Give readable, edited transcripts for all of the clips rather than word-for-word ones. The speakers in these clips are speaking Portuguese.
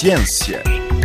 Ciência.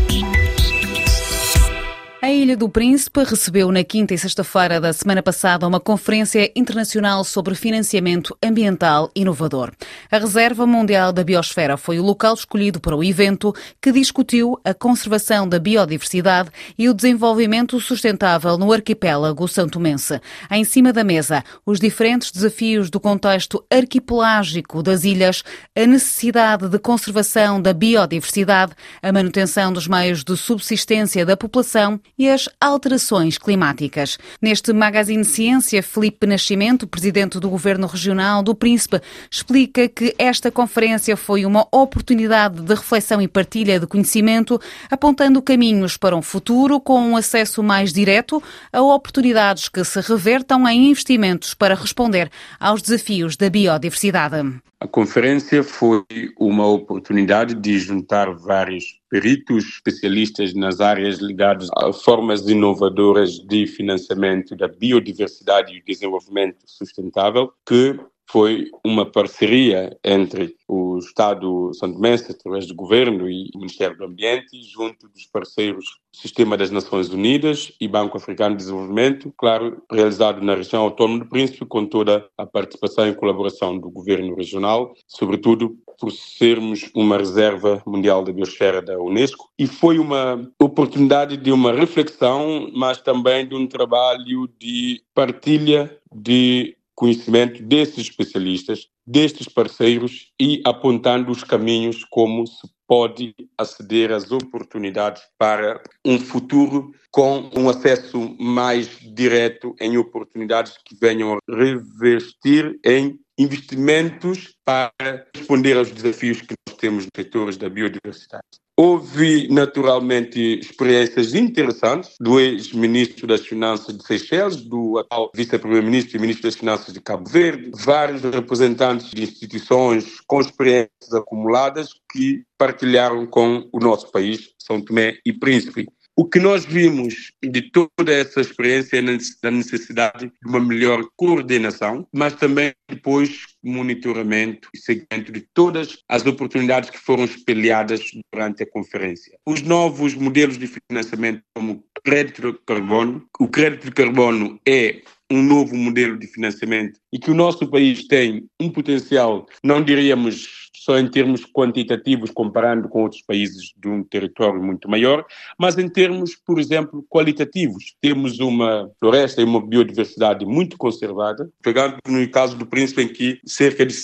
A Ilha do Príncipe recebeu na quinta e sexta-feira da semana passada uma conferência internacional sobre financiamento ambiental inovador. A Reserva Mundial da Biosfera foi o local escolhido para o evento, que discutiu a conservação da biodiversidade e o desenvolvimento sustentável no arquipélago santomense. Em cima da mesa, os diferentes desafios do contexto arquipelágico das ilhas, a necessidade de conservação da biodiversidade, a manutenção dos meios de subsistência da população e as alterações climáticas. Neste Magazine Ciência, Filipe Nascimento, presidente do Governo Regional do Príncipe, explica que esta conferência foi uma oportunidade de reflexão e partilha de conhecimento, apontando caminhos para um futuro com um acesso mais direto a oportunidades que se revertam em investimentos para responder aos desafios da biodiversidade. A conferência foi uma oportunidade de juntar vários peritos, especialistas nas áreas ligadas a formas inovadoras de financiamento da biodiversidade e o desenvolvimento sustentável, que foi uma parceria entre o Estado santomense, através do Governo e o Ministério do Ambiente, junto dos parceiros Sistema das Nações Unidas e Banco Africano de Desenvolvimento, claro, realizado na região autónoma do Príncipe, com toda a participação e colaboração do Governo Regional, sobretudo por sermos uma reserva mundial da biosfera da Unesco. E foi uma oportunidade de uma reflexão, mas também de um trabalho de partilha de conhecimento desses especialistas, destes parceiros e apontando os caminhos como se pode aceder às oportunidades para um futuro com um acesso mais direto em oportunidades que venham a revestir em investimentos para responder aos desafios que nós temos nos setores da biodiversidade. Houve, naturalmente, experiências interessantes do ex-ministro das Finanças de Seychelles, do atual vice-primeiro-ministro e ministro das Finanças de Cabo Verde, vários representantes de instituições com experiências acumuladas que partilharam com o nosso país, São Tomé e Príncipe. O que nós vimos de toda essa experiência é a necessidade de uma melhor coordenação, mas também depois monitoramento e seguimento de todas as oportunidades que foram espelhadas durante a conferência. Os novos modelos de financiamento, como o crédito de carbono, o crédito de carbono é um novo modelo de financiamento e que o nosso país tem um potencial, não diríamos só em termos quantitativos, comparando com outros países de um território muito maior, mas em termos, por exemplo, qualitativos. Temos uma floresta e uma biodiversidade muito conservada, pegando no caso do Príncipe, em que cerca de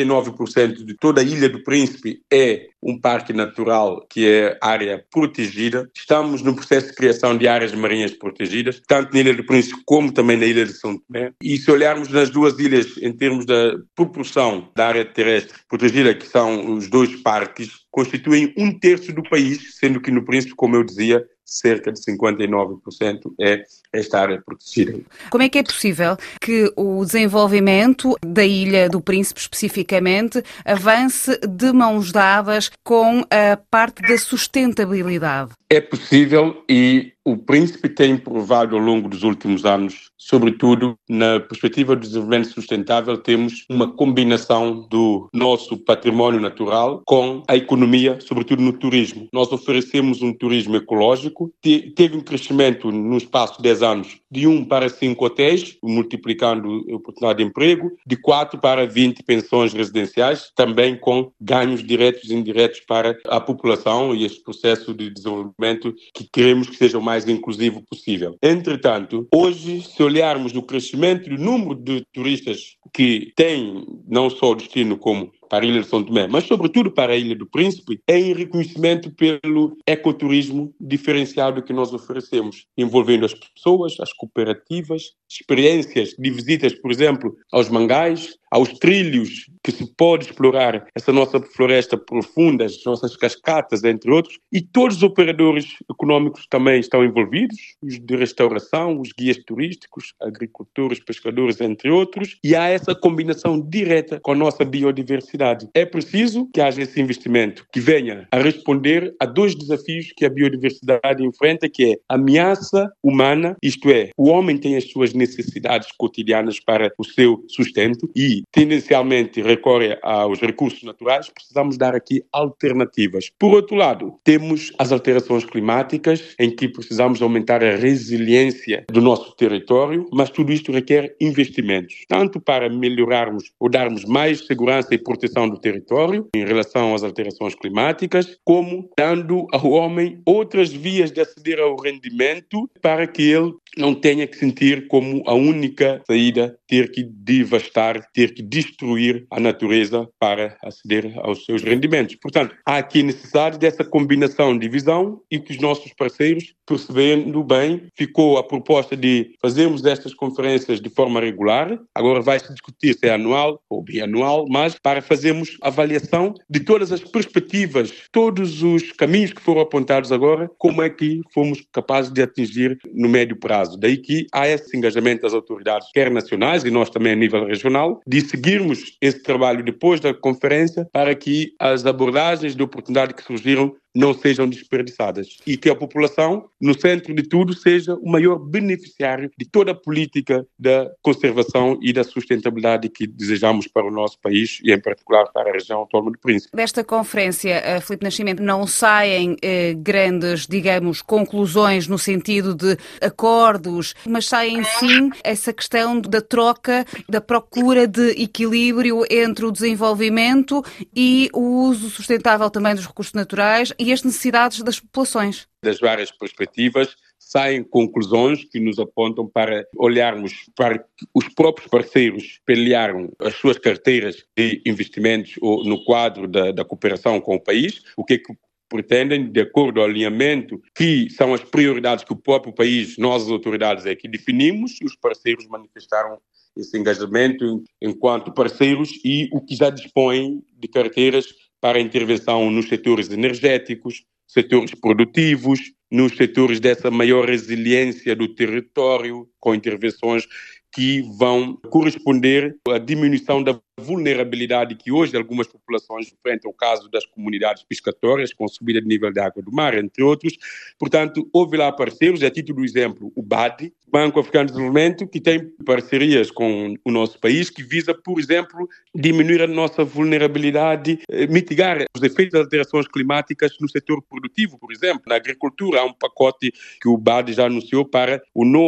59% de toda a Ilha do Príncipe é um parque natural, que é área protegida. Estamos no processo de criação de áreas marinhas protegidas, tanto na Ilha do Príncipe como também na Ilha de São Tomé. E se olharmos nas duas ilhas, em termos da proporção da área terrestre protegida, que são os dois parques, constituem 1/3 do país, sendo que no Príncipe, como eu dizia, cerca de 59% é esta área protegida. Como é que é possível que o desenvolvimento da Ilha do Príncipe, especificamente, avance de mãos dadas com a parte da sustentabilidade? É possível e o Príncipe tem provado ao longo dos últimos anos, sobretudo na perspectiva do desenvolvimento sustentável, temos uma combinação do nosso património natural com a economia, sobretudo no turismo. Nós oferecemos um turismo ecológico, teve um crescimento no espaço de 10 anos de 1 para 5 hotéis, multiplicando a oportunidade de emprego, de 4 para 20 pensões residenciais, também com ganhos diretos e indiretos para a população e este processo de desenvolvimento que queremos que seja o mais inclusivo possível. Entretanto, hoje, se olharmos o crescimento do número de turistas que têm não só o destino como para a Ilha de São Tomé, mas sobretudo para a Ilha do Príncipe, é em reconhecimento pelo ecoturismo diferenciado que nós oferecemos, envolvendo as pessoas, as cooperativas, experiências de visitas, por exemplo, aos mangais, aos trilhos que se pode explorar essa nossa floresta profunda, as nossas cascatas, entre outros, e todos os operadores econômicos também estão envolvidos, os de restauração, os guias turísticos, agricultores, pescadores, entre outros, e há essa combinação direta com a nossa biodiversidade. É preciso que haja esse investimento que venha a responder a dois desafios que a biodiversidade enfrenta, que é a ameaça humana, isto é, o homem tem as suas necessidades cotidianas para o seu sustento e que tendencialmente recorre aos recursos naturais, precisamos dar aqui alternativas. Por outro lado, temos as alterações climáticas, em que precisamos aumentar a resiliência do nosso território, mas tudo isto requer investimentos, tanto para melhorarmos ou darmos mais segurança e proteção do território em relação às alterações climáticas, como dando ao homem outras vias de aceder ao rendimento para que ele não tenha que sentir como a única saída ter que devastar, ter que destruir a natureza para aceder aos seus rendimentos. Portanto, há aqui necessidade dessa combinação de visão e que os nossos parceiros, percebendo bem, ficou a proposta de fazermos estas conferências de forma regular. Agora vai-se discutir se é anual ou bianual, mas para fazermos avaliação de todas as perspectivas, todos os caminhos que foram apontados agora, como é que fomos capazes de atingir no médio prazo. Daí que há esse engajamento das autoridades, quer nacionais e nós também a nível regional, de seguirmos esse trabalho depois da conferência para que as abordagens de oportunidade que surgiram não sejam desperdiçadas e que a população, no centro de tudo, seja o maior beneficiário de toda a política da conservação e da sustentabilidade que desejamos para o nosso país e, em particular, para a região autónoma do Príncipe. Desta conferência, Filipe Nascimento, não saem grandes, digamos, conclusões no sentido de acordos, mas saem sim essa questão da troca, da procura de equilíbrio entre o desenvolvimento e o uso sustentável também dos recursos naturais e as necessidades das populações. Das várias perspectivas, saem conclusões que nos apontam para olharmos para os próprios parceiros pelearam as suas carteiras de investimentos ou no quadro da cooperação com o país, o que é que pretendem, de acordo ao alinhamento, que são as prioridades que o próprio país, nós as autoridades é que definimos, os parceiros manifestaram esse engajamento enquanto parceiros e o que já dispõem de carteiras para intervenção nos setores energéticos, setores produtivos, nos setores dessa maior resiliência do território, com intervenções que vão corresponder à diminuição da vulnerabilidade que hoje algumas populações enfrentam, o caso das comunidades pescatórias, com subida de nível de água do mar, entre outros. Portanto, houve lá parceiros, a título do exemplo, o BAD, Banco Africano de Desenvolvimento, que tem parcerias com o nosso país, que visa, por exemplo, diminuir a nossa vulnerabilidade, mitigar os efeitos das alterações climáticas no setor produtivo, por exemplo. Na agricultura, há um pacote que o BAD já anunciou para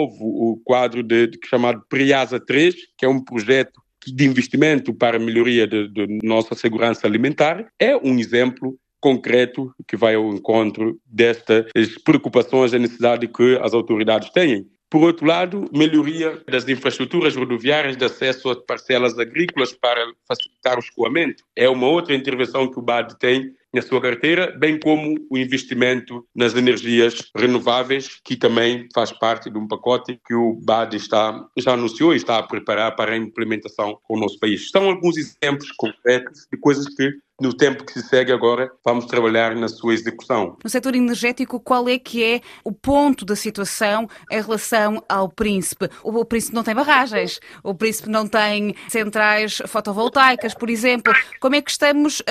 o quadro chamado PRIASA 3, que é um projeto de investimento para a melhoria de nossa segurança alimentar. É um exemplo concreto que vai ao encontro destas preocupações e necessidade que as autoridades têm. Por outro lado, melhoria das infraestruturas rodoviárias de acesso a parcelas agrícolas para facilitar o escoamento. É uma outra intervenção que o BAD tem na sua carteira, bem como o investimento nas energias renováveis, que também faz parte de um pacote que o BAD já anunciou e está a preparar para a implementação com o nosso país. São alguns exemplos concretos de coisas que, no tempo que se segue agora, vamos trabalhar na sua execução. No setor energético, qual é que é o ponto da situação em relação ao Príncipe? O Príncipe não tem barragens, o Príncipe não tem centrais fotovoltaicas, por exemplo. Como é que estamos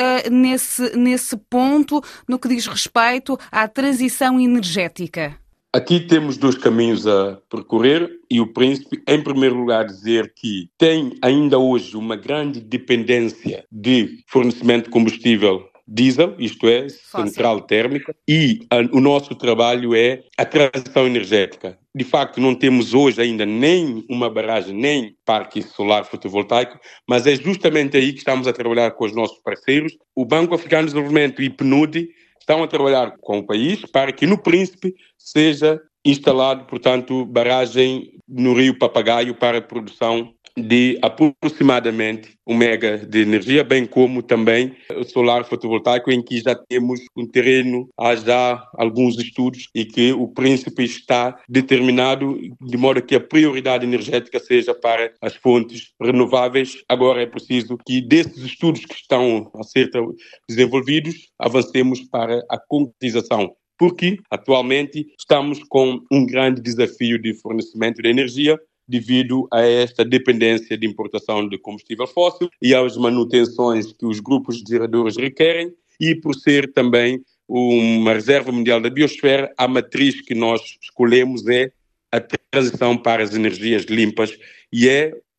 nesse ponto no que diz respeito à transição energética? Aqui temos dois caminhos a percorrer e o Príncipe, em primeiro lugar, dizer que tem ainda hoje uma grande dependência de fornecimento de combustível diesel, isto é, central térmica, e o nosso trabalho é a transição energética. De facto, não temos hoje ainda nem uma barragem, nem parque solar fotovoltaico, mas é justamente aí que estamos a trabalhar com os nossos parceiros. O Banco Africano de Desenvolvimento e o PNUD estão a trabalhar com o país para que no Príncipe seja instalado, portanto, barragem no Rio Papagaio para a produção de aproximadamente 1 mega de energia, bem como também o solar fotovoltaico, em que já temos um terreno, há já alguns estudos e que o Príncipe está determinado de modo que a prioridade energética seja para as fontes renováveis. Agora é preciso que desses estudos que estão a ser desenvolvidos, avancemos para a concretização. Porque, atualmente, estamos com um grande desafio de fornecimento de energia devido a esta dependência de importação de combustível fóssil e às manutenções que os grupos de geradores requerem e por ser também uma reserva mundial da biosfera, a matriz que nós escolhemos é a transição para as energias limpas e é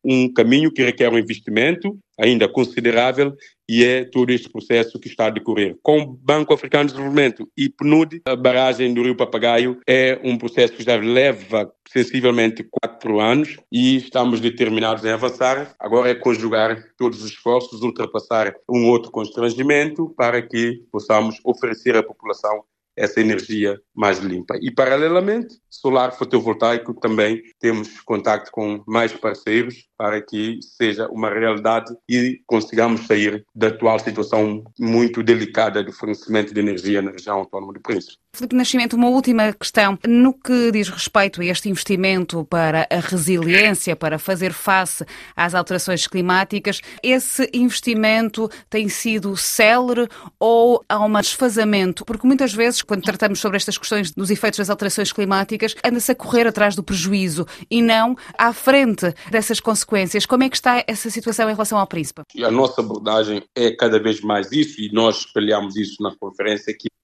um caminho que requer um investimento ainda considerável e é todo este processo que está a decorrer. Com o Banco Africano de Desenvolvimento e PNUD, a barragem do Rio Papagaio é um processo que já leva sensivelmente 4 anos e estamos determinados em avançar. Agora é conjugar todos os esforços, ultrapassar um outro constrangimento para que possamos oferecer à população essa energia mais limpa. E, paralelamente, solar fotovoltaico também temos contacto com mais parceiros para que seja uma realidade e consigamos sair da atual situação muito delicada do fornecimento de energia na região autónoma do Príncipe. Filipe Nascimento, uma última questão. No que diz respeito a este investimento para a resiliência, para fazer face às alterações climáticas, esse investimento tem sido célere ou há um desfazamento? Porque muitas vezes, quando tratamos sobre estas questões dos efeitos das alterações climáticas, anda-se a correr atrás do prejuízo e não à frente dessas consequências. Como é que está essa situação em relação ao Príncipe? A nossa abordagem é cada vez mais isso e nós espelhamos isso na conferência, que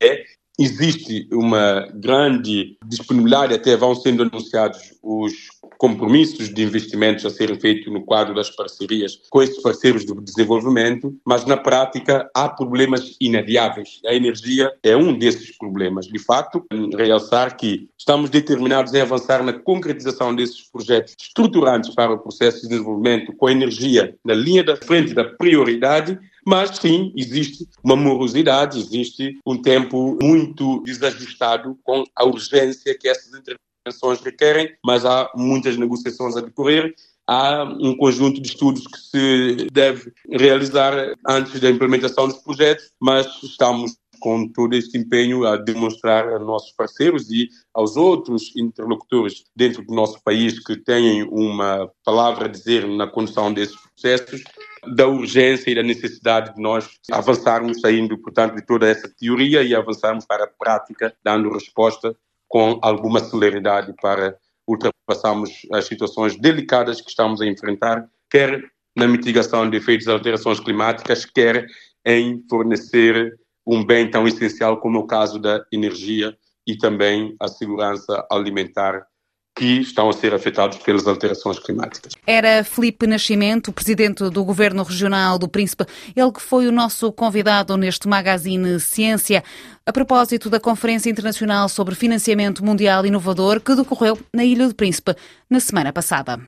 existe uma grande disponibilidade, até vão sendo anunciados os compromissos de investimentos a serem feitos no quadro das parcerias com esses parceiros do desenvolvimento, mas na prática há problemas inadiáveis. A energia é um desses problemas. De fato, realçar que estamos determinados em avançar na concretização desses projetos estruturantes para o processo de desenvolvimento com a energia na linha da frente da prioridade, mas sim, existe uma morosidade, existe um tempo muito desajustado com a urgência que essas intervenções requerem, mas há muitas negociações a decorrer. Há um conjunto de estudos que se deve realizar antes da implementação dos projetos, mas estamos com todo este empenho a demonstrar a nossos parceiros e aos outros interlocutores dentro do nosso país que têm uma palavra a dizer na condução desses processos, da urgência e da necessidade de nós avançarmos saindo, portanto, de toda essa teoria e avançarmos para a prática, dando resposta com alguma celeridade para ultrapassarmos as situações delicadas que estamos a enfrentar, quer na mitigação de efeitos das alterações climáticas, quer em fornecer um bem tão essencial como é o caso da energia e também a segurança alimentar, que estão a ser afetados pelas alterações climáticas. Era Filipe Nascimento, presidente do Governo Regional do Príncipe, ele que foi o nosso convidado neste Magazine Ciência, a propósito da Conferência Internacional sobre Financiamento Mundial Inovador que decorreu na Ilha do Príncipe na semana passada.